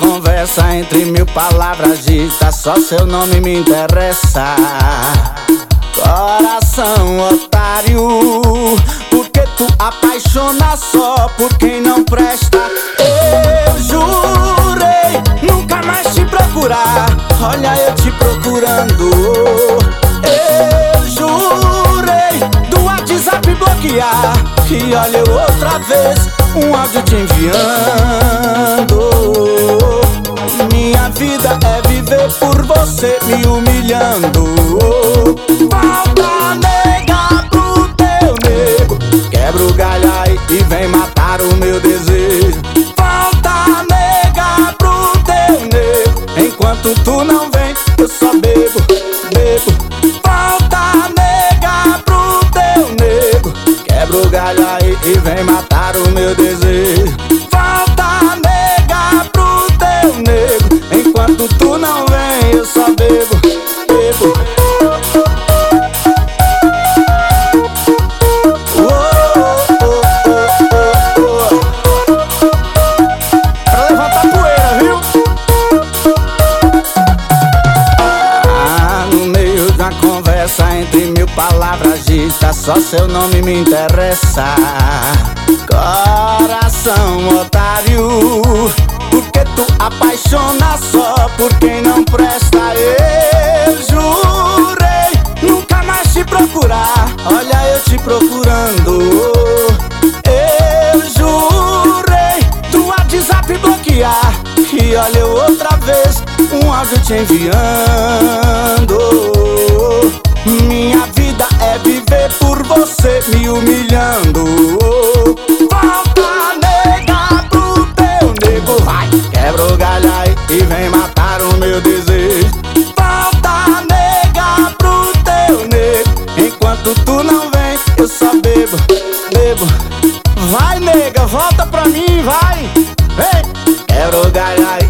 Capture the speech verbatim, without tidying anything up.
conversa entre mil palavras dita, só seu nome me interessa. Coração otário, porque tu apaixona só por quem não presta. Eu jurei nunca mais te procurar, olha eu te procurando. Eu jurei do WhatsApp bloquear, e olha eu outra vez um áudio te enviando. Minha vida é viver por você me humilhando. Volta, nega, pro teu nego, quebra o galho aí e vem matar o meu desejo. Volta, nega, pro teu nego, enquanto tu não vem eu só bebo, bebo. Volta, nega, pro teu nego, quebra o galho aí e vem matar o meu desejo. Volta, nega, pro teu nego, enquanto tu não vem eu só bebo, bebo. Entre mil palavras dita, só seu nome me interessa. Coração otário, porque tu apaixona só por quem não presta. Eu jurei nunca mais te procurar, olha eu te procurando. Eu jurei do WhatsApp bloquear, e olha eu outra vez um áudio te enviando. Minha vida é viver por você me humilhando. Volta, nega, pro teu nego, vai, quebra o galho aí e vem matar o meu desejo. Volta, nega, pro teu nego, enquanto tu não vem eu só bebo, bebo. Vai, nega, volta pra mim, vai, vem, quebra o galho aí